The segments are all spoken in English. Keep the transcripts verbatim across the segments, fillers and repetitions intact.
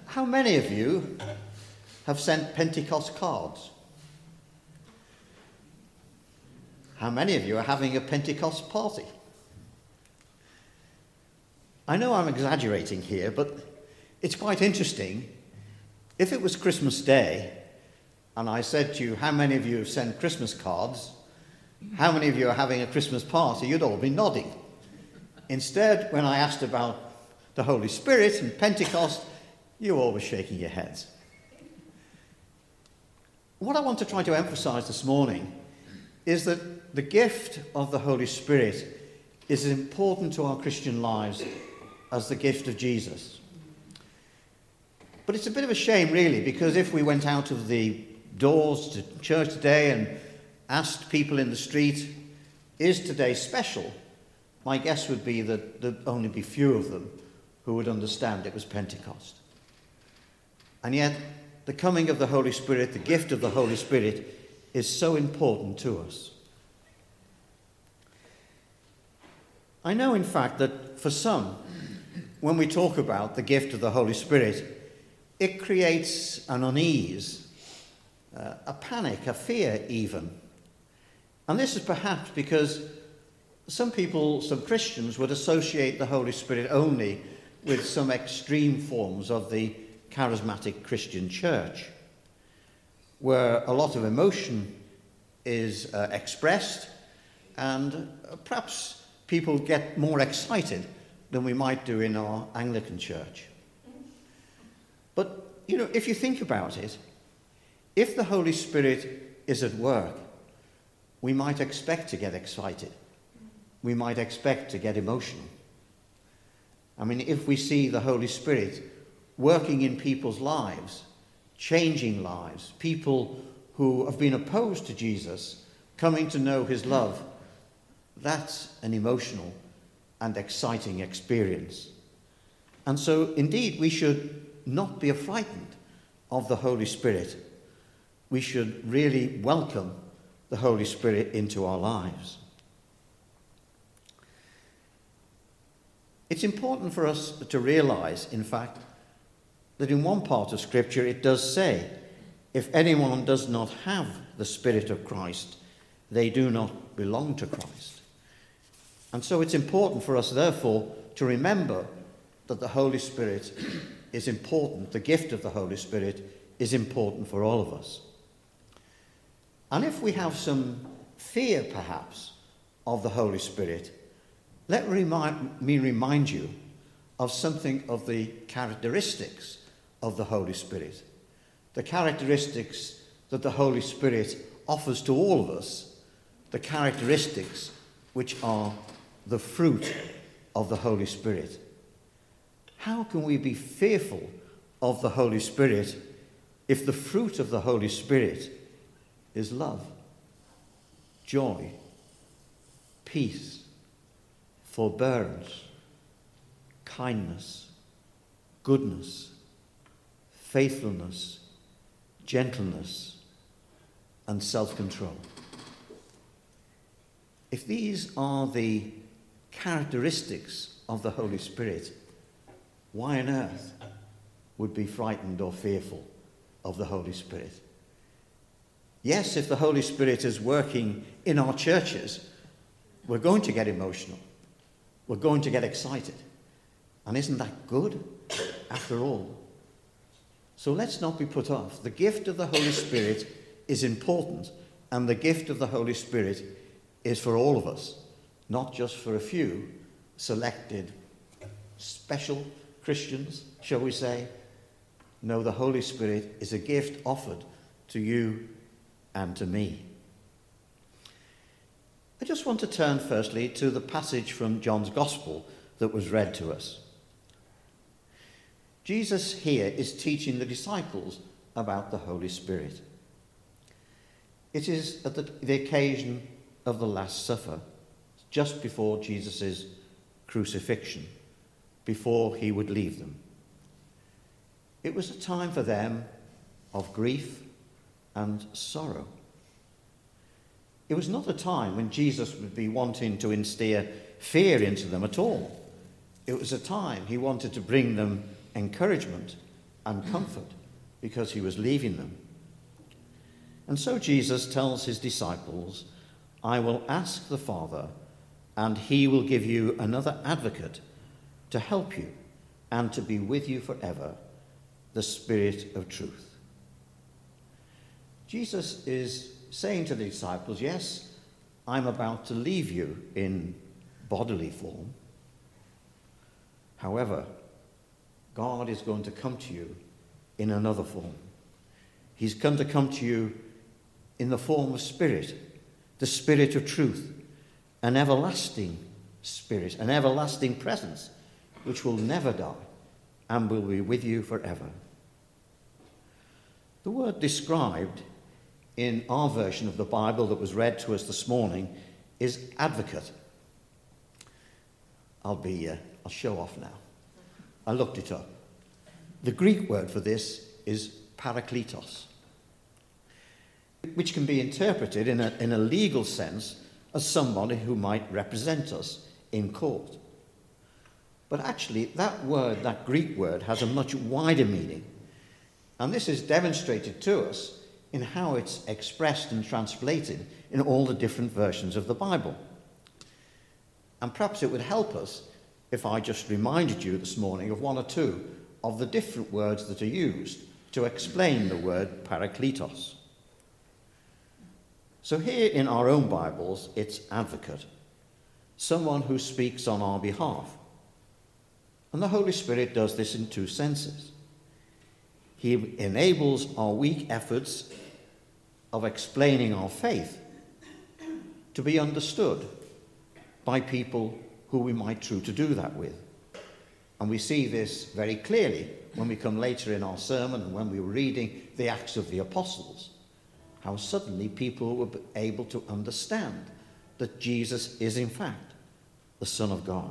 How many of you have sent Pentecost cards? How many of you are having a Pentecost party? I know I'm exaggerating here, but it's quite interesting. If it was Christmas Day, and I said to you, how many of you have sent Christmas cards? How many of you are having a Christmas party? You'd all be nodding. Instead, when I asked about the Holy Spirit and Pentecost, you all were shaking your heads. What I want to try to emphasize this morning is that the gift of the Holy Spirit is as important to our Christian lives as the gift of Jesus. But it's a bit of a shame, really, because if we went out of the doors to church today and asked people in the street, is today special? My guess would be that there'd only be few of them who would understand it was Pentecost. And yet, the coming of the Holy Spirit, the gift of the Holy Spirit, is so important to us. I know, in fact, that for some, when we talk about the gift of the Holy Spirit, it creates an unease, uh, a panic, a fear even. And this is perhaps because some people, some Christians, would associate the Holy Spirit only with some extreme forms of the charismatic Christian church, where a lot of emotion is uh, expressed and uh, perhaps people get more excited than we might do in our Anglican church. But, you know, if you think about it, if the Holy Spirit is at work, we might expect to get excited. We might expect to get emotional. I mean, if we see the Holy Spirit working in people's lives, changing lives, people who have been opposed to Jesus coming to know his love, that's an emotional and exciting experience. And so, indeed, we should not be frightened of the Holy Spirit. We should really welcome the Holy Spirit into our lives. It's important for us to realize, in fact, that in one part of Scripture it does say, if anyone does not have the Spirit of Christ, they do not belong to Christ. And so it's important for us, therefore, to remember that the Holy Spirit is important. The gift of the Holy Spirit is important for all of us. And if we have some fear, perhaps, of the Holy Spirit, let remind, me remind you of something of the characteristics of the Holy Spirit. The characteristics that the Holy Spirit offers to all of us, the characteristics which are the fruit of the Holy Spirit. How can we be fearful of the Holy Spirit if the fruit of the Holy Spirit is love, joy, peace, forbearance, kindness, goodness, faithfulness, gentleness, and self-control? If these are the characteristics of the Holy Spirit, why on earth would be frightened or fearful of the Holy Spirit? Yes, if the Holy Spirit is working in our churches, we're going to get emotional. We're going to get excited. And isn't that good, after all? So let's not be put off. The gift of the Holy Spirit is important, and the gift of the Holy Spirit is for all of us, not just for a few selected, special Christians, shall we say. No, the Holy Spirit is a gift offered to you and to me. I just want to turn firstly to the passage from John's Gospel that was read to us. Jesus here is teaching the disciples about the Holy Spirit. It is at the, the occasion of the Last Supper, just before Jesus' crucifixion, before he would leave them. It was a time for them of grief and sorrow. It was not a time when Jesus would be wanting to instill fear into them at all. It was a time he wanted to bring them encouragement and comfort because he was leaving them. And so Jesus tells his disciples, I will ask the Father, and he will give you another advocate to help you and to be with you forever, the Spirit of truth. Jesus is saying to the disciples, yes, I'm about to leave you in bodily form. However, God is going to come to you in another form. He's going to come to you in the form of Spirit, the Spirit of truth, an everlasting Spirit, an everlasting presence, which will never die and will be with you forever. The word described in our version of the Bible that was read to us this morning is advocate. I'll be, uh, I'll show off now. I looked it up. The Greek word for this is parakletos, which can be interpreted in a, in a legal sense as somebody who might represent us in court. But actually, that word, that Greek word, has a much wider meaning. And this is demonstrated to us in how it's expressed and translated in all the different versions of the Bible. And perhaps it would help us if I just reminded you this morning of one or two of the different words that are used to explain the word parakletos. So here in our own Bibles, it's advocate, someone who speaks on our behalf. And the Holy Spirit does this in two senses. He enables our weak efforts of explaining our faith to be understood by people who we might try to do that with. And we see this very clearly when we come later in our sermon and when we were reading the Acts of the Apostles, how suddenly people were able to understand that Jesus is in fact the Son of God.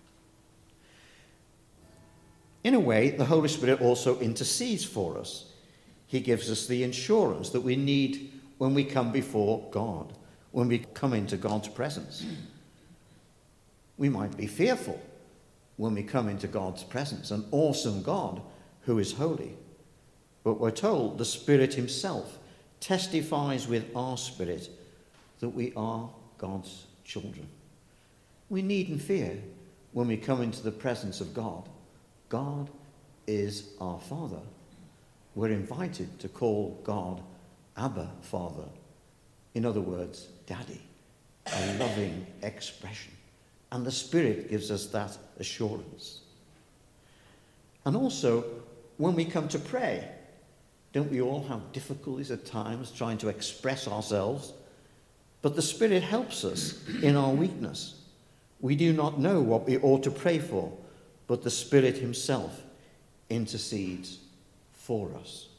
In a way, the Holy Spirit also intercedes for us. He gives us the assurance that we need when we come before God, when we come into God's presence. We might be fearful when we come into God's presence, an awesome God who is holy. But we're told the Spirit himself testifies with our spirit that we are God's children. We needn't fear when we come into the presence of God. God is our Father. We're invited to call God Abba, Father. In other words, Daddy, a loving expression. And the Spirit gives us that assurance. And also, when we come to pray, don't we all have difficulties at times trying to express ourselves? But the Spirit helps us in our weakness. We do not know what we ought to pray for, but the Spirit himself intercedes for us.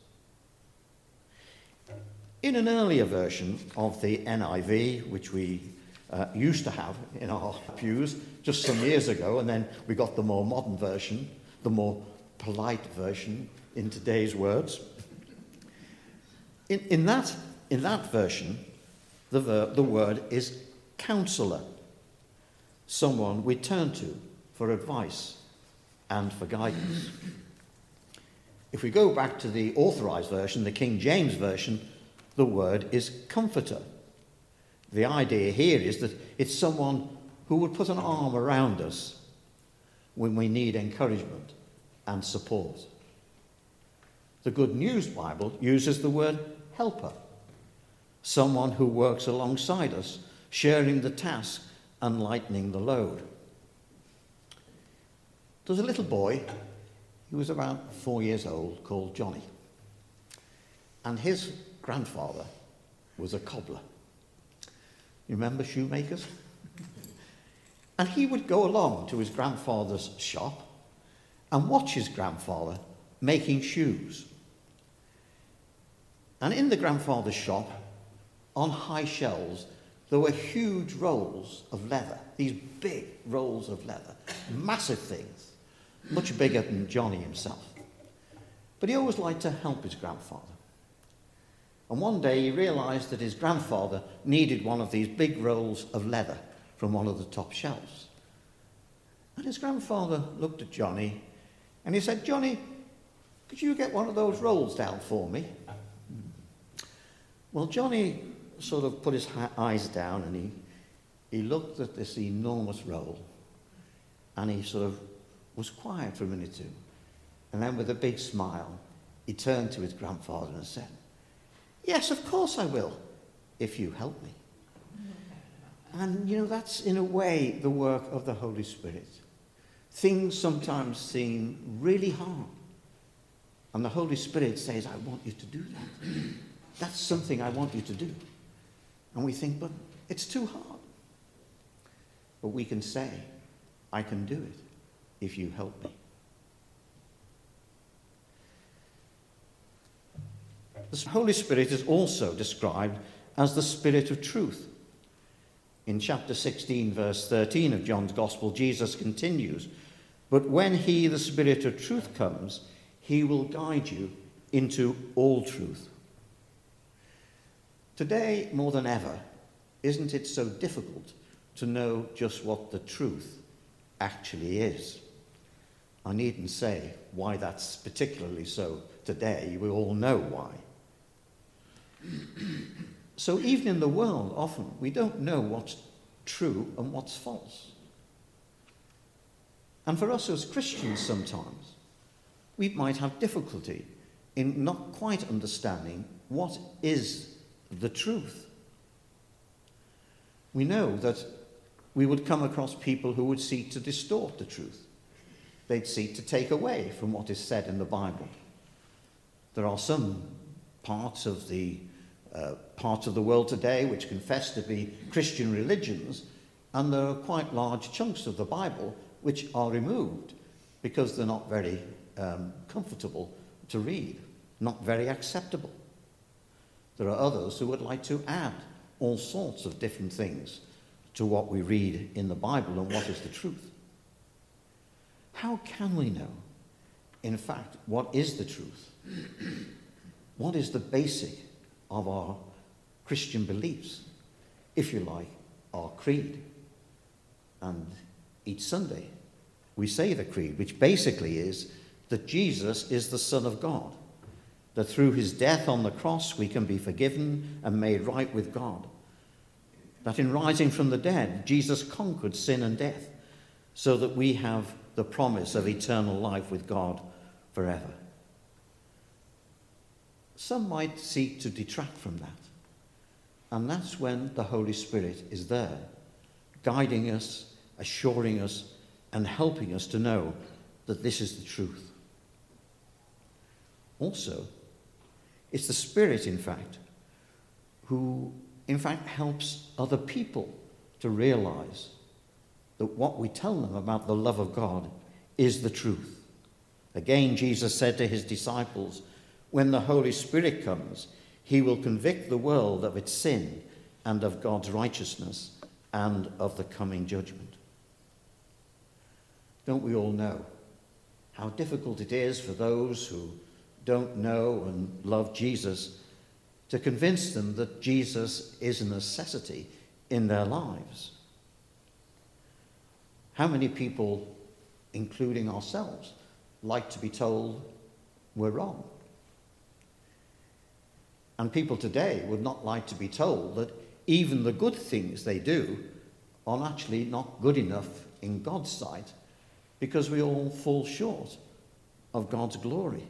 In an earlier version of the N I V, which we uh, used to have in our pews just some years ago, and then we got the more modern version, the more polite version in today's words. In, in, that, in that version, the, ver- the word is counselor, someone we turn to for advice and for guidance. If we go back to the authorized version, the King James version, the word is comforter. The idea here is that it's someone who would put an arm around us when we need encouragement and support. The Good News Bible uses the word helper, someone who works alongside us, sharing the task and lightening the load. There's a little boy, he was about four years old, called Johnny. And his grandfather was a cobbler. You remember shoemakers? And he would go along to his grandfather's shop and watch his grandfather making shoes. And in the grandfather's shop, on high shelves, there were huge rolls of leather, these big rolls of leather, massive things, much bigger than Johnny himself. But he always liked to help his grandfather. And one day he realized that his grandfather needed one of these big rolls of leather from one of the top shelves. And his grandfather looked at Johnny and he said, "Johnny, could you get one of those rolls down for me? Well, Johnny sort of put his ha- eyes down and he, he looked at this enormous roll and he sort of was quiet for a minute or two. And then with a big smile, he turned to his grandfather and said, "Yes, of course I will, if you help me." And, you know, that's in a way the work of the Holy Spirit. Things sometimes seem really hard. And the Holy Spirit says, "I want you to do that. That's something I want you to do." And we think, but it's too hard. But we can say, "I can do it if you help me." The Holy Spirit is also described as the Spirit of truth. In chapter sixteen, verse thirteen of John's Gospel, Jesus continues, "But when he, the Spirit of truth, comes, he will guide you into all truth." Today, more than ever, isn't it so difficult to know just what the truth actually is? I needn't say why that's particularly so today. We all know why. So even in the world, often, we don't know what's true and what's false. And for us as Christians sometimes, we might have difficulty in not quite understanding what is the truth. We know that we would come across people who would seek to distort the truth. They'd seek to take away from what is said in the Bible. There are some parts of the uh, parts of the world today which confess to be Christian religions, and there are quite large chunks of the Bible which are removed because they're not very um, comfortable to read, not very acceptable. There are others who would like to add all sorts of different things to what we read in the Bible and what is the truth. How can we know, in fact, what is the truth? What is the basic of our Christian beliefs, if you like, our creed? And each Sunday we say the creed, which basically is that Jesus is the Son of God, that through his death on the cross we can be forgiven and made right with God, that in rising from the dead Jesus conquered sin and death so that we have the promise of eternal life with God forever. Some might seek to detract from that, and that's when the Holy Spirit is there, guiding us, assuring us, and helping us to know that this is the truth. Also, it's the Spirit, in fact, who, in fact, helps other people to realize that what we tell them about the love of God is the truth. Again, Jesus said to his disciples, "When the Holy Spirit comes, he will convict the world of its sin and of God's righteousness and of the coming judgment." Don't we all know how difficult it is for those who don't know and love Jesus to convince them that Jesus is a necessity in their lives? How many people, including ourselves, like to be told we're wrong? And people today would not like to be told that even the good things they do are actually not good enough in God's sight, because we all fall short of God's glory.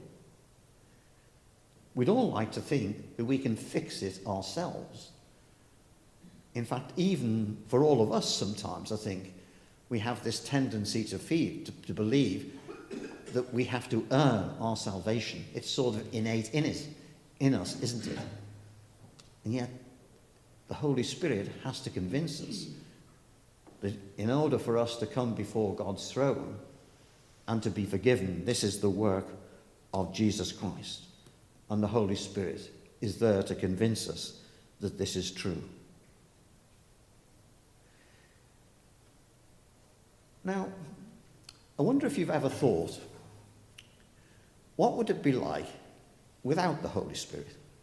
We'd all like to think that we can fix it ourselves. In fact, even for all of us sometimes, I think, we have this tendency to feel, to, to believe that we have to earn our salvation. It's sort of innate in it, in us, isn't it? And yet, the Holy Spirit has to convince us that in order for us to come before God's throne and to be forgiven, this is the work of Jesus Christ. And the Holy Spirit is there to convince us that this is true. Now, I wonder if you've ever thought, what would it be like without the Holy Spirit?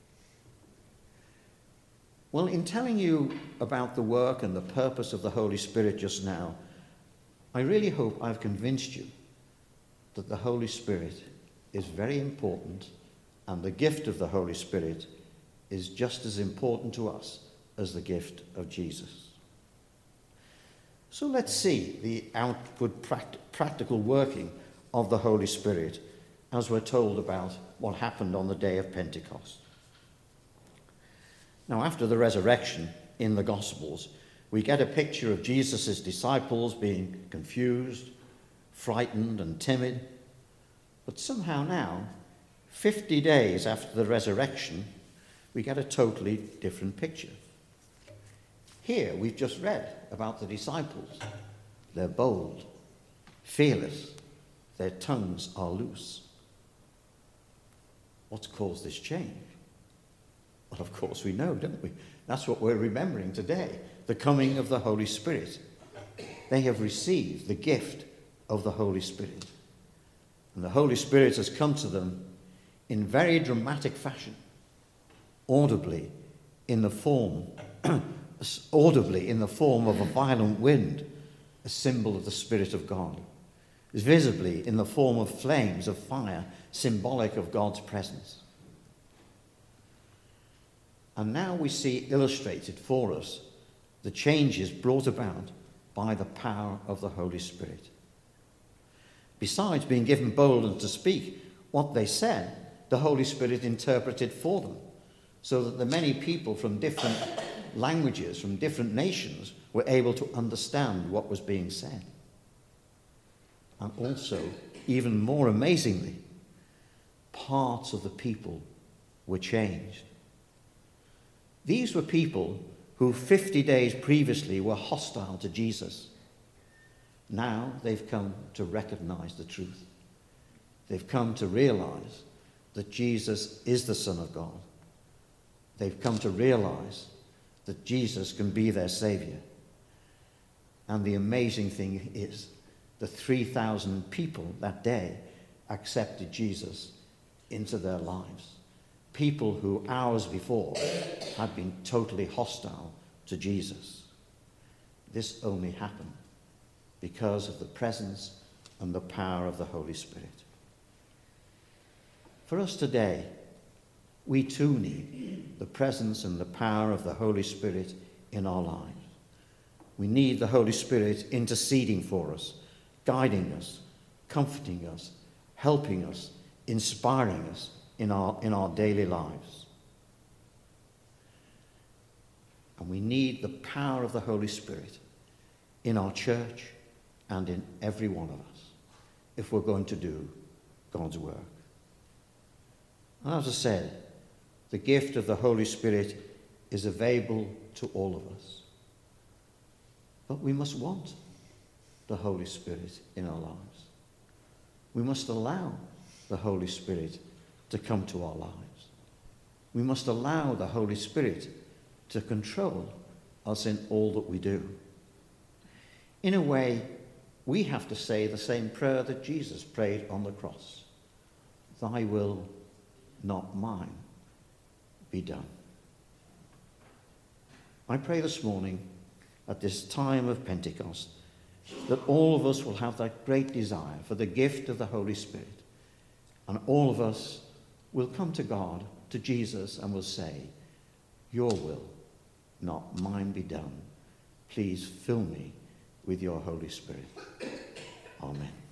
Well, in telling you about the work and the purpose of the Holy Spirit just now, I really hope I've convinced you that the Holy Spirit is very important, and the gift of the Holy Spirit is just as important to us as the gift of Jesus. So let's see the outward pract- practical working of the Holy Spirit as we're told about what happened on the day of Pentecost. Now, after the resurrection in the Gospels, we get a picture of Jesus' disciples being confused, frightened, and timid. But somehow now, fifty days after the resurrection, we get a totally different picture. Here, we've just read about the disciples. They're bold, fearless, their tongues are loose. What's caused this change? Well, of course we know, don't we? That's what we're remembering today, the coming of the Holy Spirit. They have received the gift of the Holy Spirit. And the Holy Spirit has come to them in very dramatic fashion, audibly in the form, audibly in the form of a violent wind, a symbol of the Spirit of God, visibly in the form of flames of fire, symbolic of God's presence. And now we see illustrated for us the changes brought about by the power of the Holy Spirit. Besides being given boldness to speak, what they said, the Holy Spirit interpreted for them, so that the many people from different languages, from different nations, were able to understand what was being said. And also, even more amazingly, parts of the people were changed. These were people who fifty days previously were hostile to Jesus. Now they've come to recognize the truth. They've come to realize that Jesus is the Son of God. They've come to realize that Jesus can be their Savior. And the amazing thing is, the three thousand people that day accepted Jesus into their lives. People who hours before had been totally hostile to Jesus. This only happened because of the presence and the power of the Holy Spirit. For us today, we too need the presence and the power of the Holy Spirit in our lives. We need the Holy Spirit interceding for us, guiding us, comforting us, helping us, inspiring us in our, in our daily lives. And we need the power of the Holy Spirit in our church and in every one of us if we're going to do God's work. And as I said, the gift of the Holy Spirit is available to all of us. But we must want the Holy Spirit in our lives. We must allow the Holy Spirit to come to our lives. We must allow the Holy Spirit to control us in all that we do. In a way, we have to say the same prayer that Jesus prayed on the cross. Thy will, not mine, be done. I pray this morning, at this time of Pentecost, that all of us will have that great desire for the gift of the Holy Spirit. And all of us will come to God, to Jesus, and will say, your will, not mine, be done. Please fill me with your Holy Spirit. Amen.